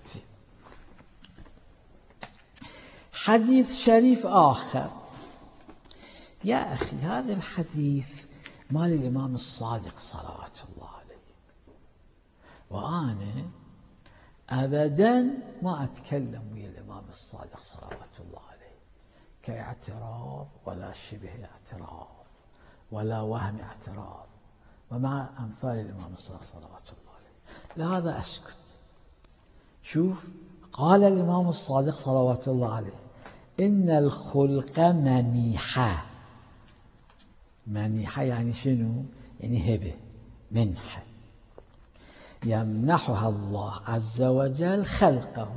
حديث شريف آخر. يا أخي هذا الحديث مال الإمام الصادق صلوات الله عليه، وأنا أبدا ما أتكلم ويا الإمام الصادق صلوات الله عليه كاعتراض ولا شبه اعتراض ولا وهم اعتراض، ومع أمثال الإمام الصادق صلوات الله عليه لهذا أسكت. شوف، قال الإمام الصادق صلوات الله عليه: إن الخلق منيحة. منيحة يعني شنو؟ يعني هبة، منحة، يمنحها الله عز وجل خلقه.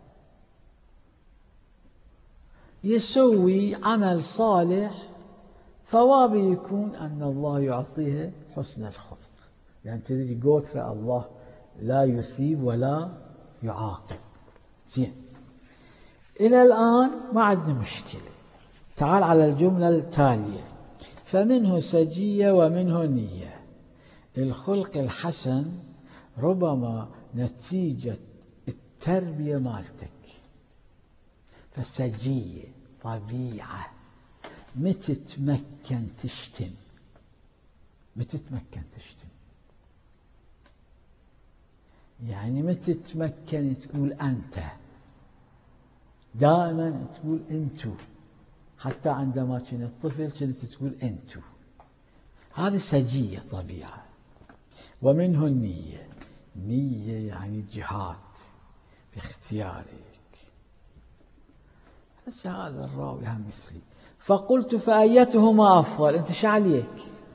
يسوي عمل صالح، ثوابه يكون أن الله يعطيه حسن الخلق. يعني تدري قوتر الله لا يثيب ولا يعاقب. زين، إلى الآن ما عندنا مشكلة. تعال على الجملة التالية: فمنه سجية ومنه نية. الخلق الحسن ربما نتيجة التربية مالتك، فالسجية طبيعة. متى تتمكن تشتم؟ متى تتمكن تشتم؟ يعني متى تتمكن تقول أنت؟ دائما تقول أنتو، حتى عندما كنت طفل كنت تقول أنتو. هذه سجية طبيعة. ومنه النية. نية يعني جهاد باختيارك. هذا الراوي هم مثلي. فقلت: فأيتهما أفضل؟ أنت شو عليك؟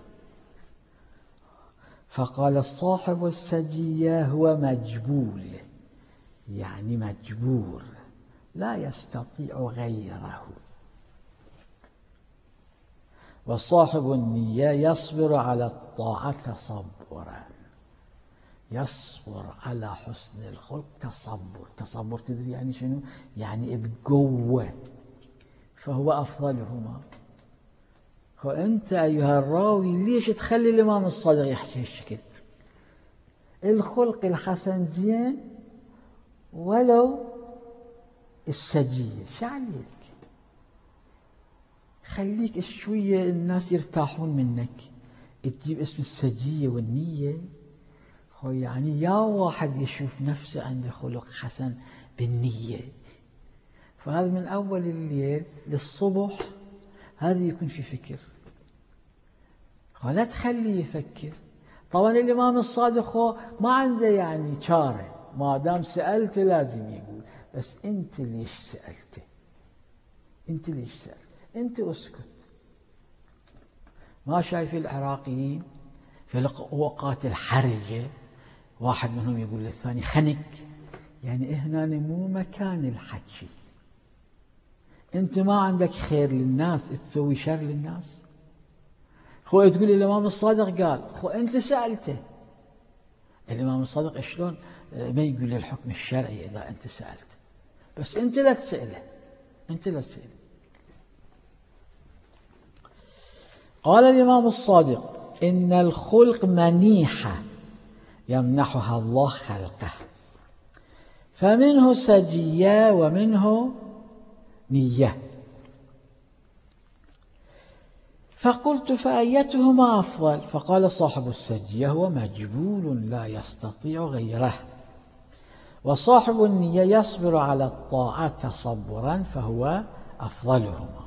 فقال: الصاحب السجية هو مجبول، يعني مجبور لا يستطيع غيره. وصاحب النية يصبر على الطاعة تصبرا، يصبر على حسن الخلق تصبر. تصبر تدري يعني شنو؟ يعني بقوة، فهو أفضلهما. فأنت أيها الراوي ليش تخلي الإمام الصادق يحكي هالشكل؟ الخلق الحسن زين ولو السجية، شو عليك؟ خليك شوية الناس يرتاحون منك، تجيب اسم السجية والنية. هو يعني يا واحد يشوف نفسه عنده خلق حسن بالنية، فهذا من أول الليل للصبح هذا يكون في فكر، لا تخليه يفكر. طبعا الإمام الصادق هو ما عنده يعني شارع، ما دام سألته لازم يقول، بس أنت ليش سألته؟ أنت ليش سألت؟ أنت اسكت. ما شايف العراقيين في الأوقات الحرجة واحد منهم يقول للثاني خنك، يعني هنا مو مكان الحكي، أنت ما عندك خير للناس تسوي شر للناس. هو تقول الإمام الصادق قال، هو أنت سألته. الإمام الصادق شلون ما يقول الحكم الشرعي إذا أنت سألت، بس أنت لا تسأله، أنت لا تسأله. قال الإمام الصادق إن الخلق منيحة يمنحها الله خلقه، فمنه سجية ومنه نية. فقلت فأيتهما أفضل؟ فقال صاحب السجية هو مجبول لا يستطيع غيره، وصاحب النية يصبر على الطاعات تصبرا فهو أفضلهما.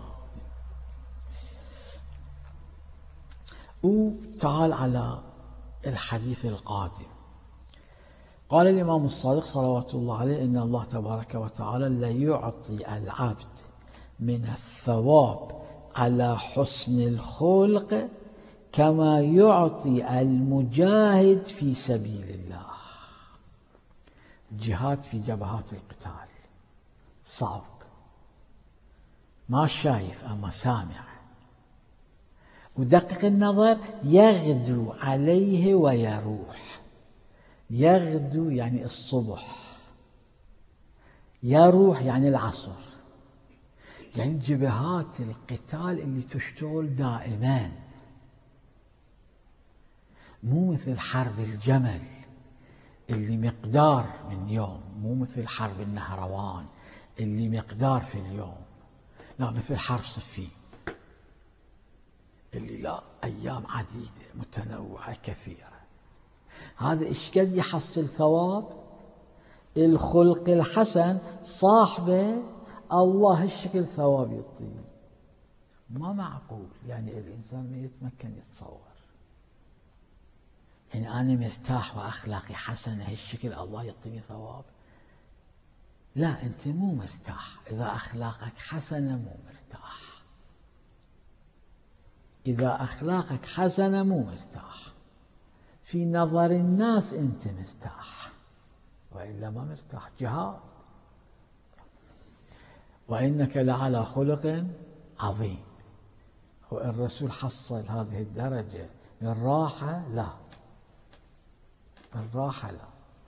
وتعال على الحديث القادم. قال الإمام الصادق صلوات الله عليه إن الله تبارك وتعالى ليعطي العبد من الثواب على حسن الخلق كما يعطي المجاهد في سبيل الله. الجهاد في جبهات القتال صعب، ما شايف أما سامع، ودقق النظر، يغدو عليه ويروح. يغدو يعني الصبح، يروح يعني العصر، يعني جبهات القتال اللي تشتغل دائما، مو مثل حرب الجمل اللي مقدار من يوم، مو مثل حرب النهروان اللي مقدار في اليوم، لا مثل حرب صفين اللي لا أيام عديدة متنوعة كثيرة. هذا إيش قد يحصل ثواب؟ الخلق الحسن صاحبه الله هالشكل ثواب يعطيه، ما معقول يعني الإنسان ما يتمكن يتصور. يعني أنا مرتاح وأخلاقي حسنة هالشكل الله يعطيني ثواب؟ لا، أنت مو مرتاح إذا أخلاقك حسنة، مو مرتاح. إذا أخلاقك حسنة مو مرتاح، في نظر الناس أنت مرتاح، وإلا ما مرتاح. جهاد. وإنك لعلى خلق عظيم. والرسول حصل هذه الدرجة من راحة؟ لا، من راحة لا.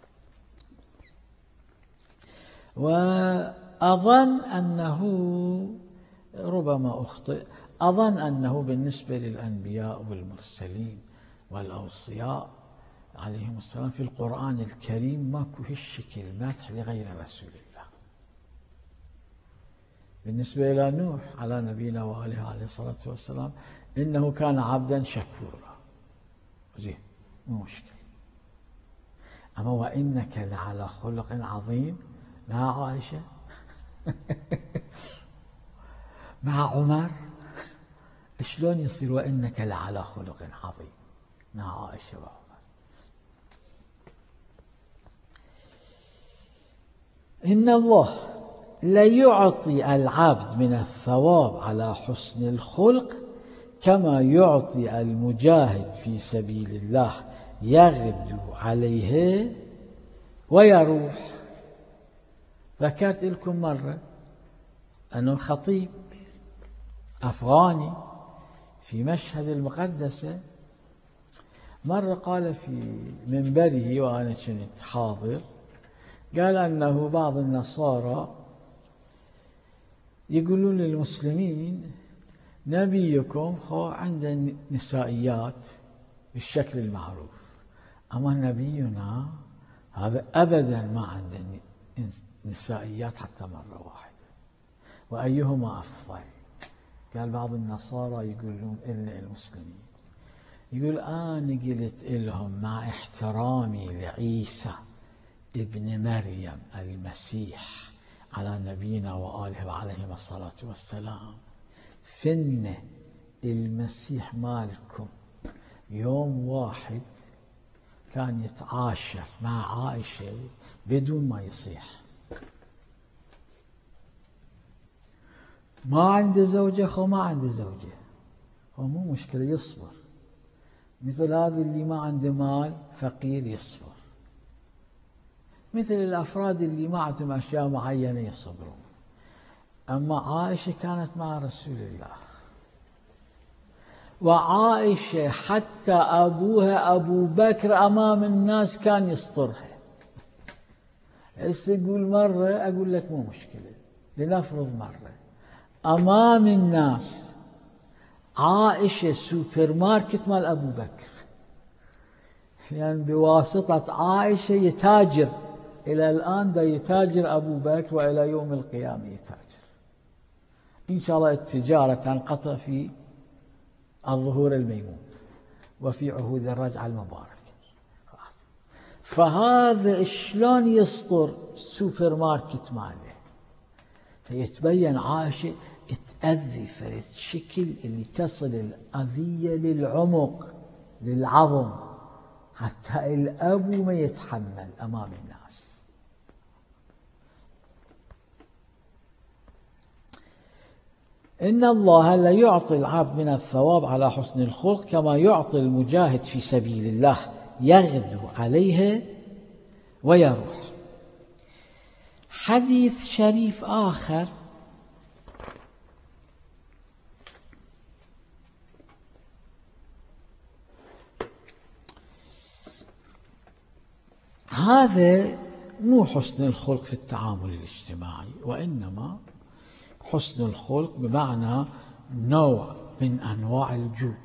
وأظن أنه ربما أخطئ، أظن أنه بالنسبة للأنبياء والمرسلين والأوصياء عليهم السلام في القرآن الكريم ماكو هالشكل مدح لغير رسول الله. بالنسبة إلى نوح على نبينا وآله عليه الصلاة والسلام إنه كان عبدا شكورا، زين مو مشكلة. أما وإنك لعلى خلق عظيم مع عائشة مع عمر، شلون يصير وإنك لعلى خلق عظيم مع عائشة وعمر؟ إن الله ليعطي العبد من الثواب على حسن الخلق كما يعطي المجاهد في سبيل الله، يغدو عليه ويروح. ذكرت لكم مرة أنه خطيب أفغاني في مشهد المقدسة مرة قال في منبره وأنا كنت حاضر، قال أنه بعض النصارى يقولون للمسلمين نبيكم عنده نسائيات بالشكل المعروف، أما نبينا هذا أبدا ما عنده نسائيات حتى مرة واحدة، وأيهما أفضل؟ قال بعض النصارى يقولون إلنا المسلمين يقول أنا قلت لهم مع احترامي لعيسى ابن مريم المسيح على نبينا وآله وعليهم الصلاة والسلام، فن المسيح مالكم يوم واحد كان يتعاشر مع عائشة بدون ما يصيح، ما عنده زوجة أو ما عنده زوجة، هو مو مشكلة يصبر، مثل هذا اللي ما عنده مال فقير يصبر، مثل الأفراد اللي ما عندهم أشياء معينة يصبرون. أما عائشة كانت مع رسول الله، وعائشة حتى أبوها أبو بكر أمام الناس كان يسطرها. هسه يقول مرة أقول لك مو مشكلة، لنفرض مرة أمام الناس عائشة سوبر ماركت مال أبو بكر، يعني بواسطة عائشة يتاجر، إلى الآن دا يتاجر أبو بكر وإلى يوم القيامة يتاجر، إن شاء الله التجارة تنقطع في الظهور الميمون وفي عهود الرجعة المباركة. فهذا شلون يسطر سوبر ماركت ماله، فيتبين عائشة تأذي فرد شكل اللي تصل الأذية للعمق للعظم حتى الأب ما يتحمل أمام الناس. إن الله لا يعطي العبد من الثواب على حسن الخلق كما يعطي المجاهد في سبيل الله يغدو عليه ويروح. حديث شريف آخر هذا مو حسن الخلق في التعامل الاجتماعي، وإنما حسن الخلق بمعنى نوع من أنواع الجود،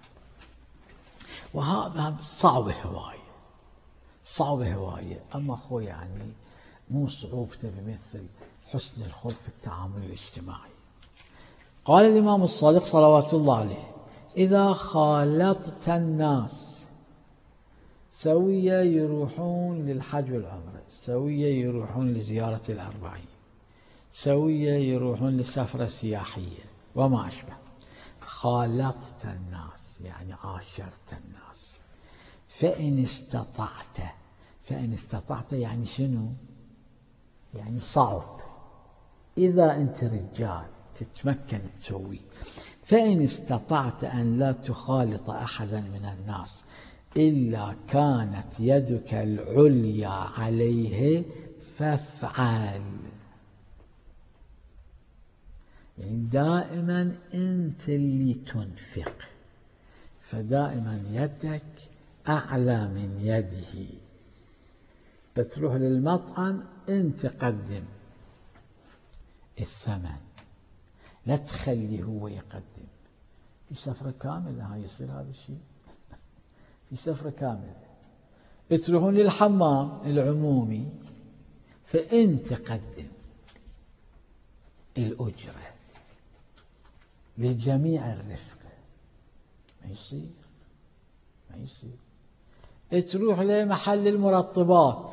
وهذا صعبة هواية، أما أخوي يعني مو صعوبته بمثل حسن الخلق في التعامل الاجتماعي. قال الإمام الصادق صلوات الله عليه: إذا خالطت الناس سوية يروحون للحج والعمرة، سوية يروحون لزيارة الأربعين، سوية يروحون لسفرة سياحية وما أشبه، خالطت الناس يعني عاشرت الناس. فإن استطعت يعني شنو؟ يعني صعب، إذا أنت رجال تتمكن تسوي. فإن استطعت أن لا تخالط أحدا من الناس إلا كانت يدك العليا عليه فافعل. يعني دائما أنت اللي تنفق، فدائما يدك أعلى من يده. بتروح للمطعم أنت قدم الثمن، لا تخلي هو يقدم. في سفرة كاملة هاي يصير هذا الشيء، في سفرة كاملة تروحون للحمام العمومي فأنت قدم الأجرة لجميع الرفقة، ما يصير. تروح لمحل المرطبات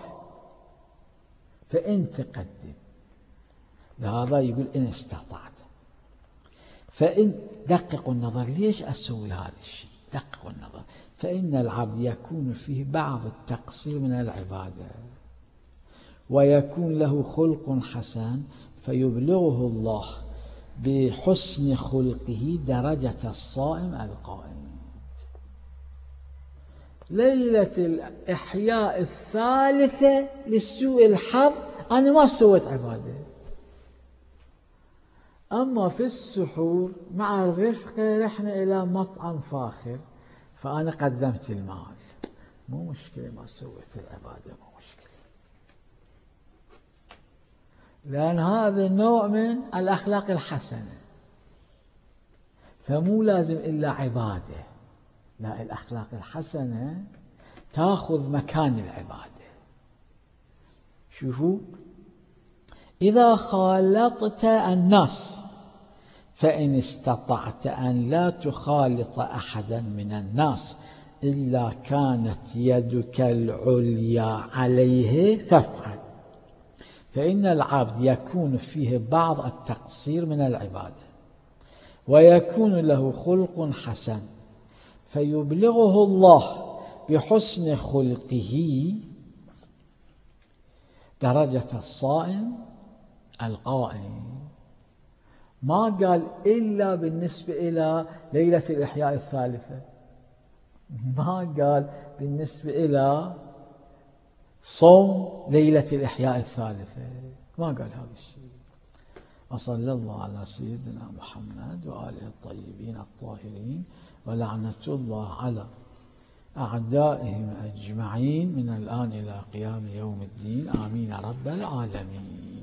فأنت قدم. لهذا يقول إن استطعت. فإن دققوا النظر، ليش أسوي هذا الشيء؟ دققوا النظر، فإن العبد يكون فيه بعض التقصير من العبادة، ويكون له خلق حسن فيبلغه الله بحسن خلقه درجة الصائم القائم. ليلة الإحياء الثالثة للسوء الحظ أنا ما سويت عبادة، أما في السحور مع الرفقة رحنا إلى مطعم فاخر فأنا قدمت المال، مو مشكلة ما سويت العبادة، مو مشكلة، لأن هذا نوع من الأخلاق الحسنة، فمو لازم إلا عبادة، لا، الأخلاق الحسنة تأخذ مكان العبادة. شوفوا، إذا خالطت الناس فإن استطعت أن لا تخالط أحدا من الناس إلا كانت يدك العليا عليه فافعل، فإن العبد يكون فيه بعض التقصير من العبادة ويكون له خلق حسن فيبلغه الله بحسن خلقه درجة الصائم القائم. ما قال إلا بالنسبة إلى ليلة الإحياء الثالثة، ما قال بالنسبة إلى صوم ليلة الإحياء الثالثة، ما قال هذا الشيء. وصلى الله على سيدنا محمد وآله الطيبين الطاهرين، ولعنة الله على أعدائهم أجمعين من الآن إلى قيام يوم الدين، آمين رب العالمين.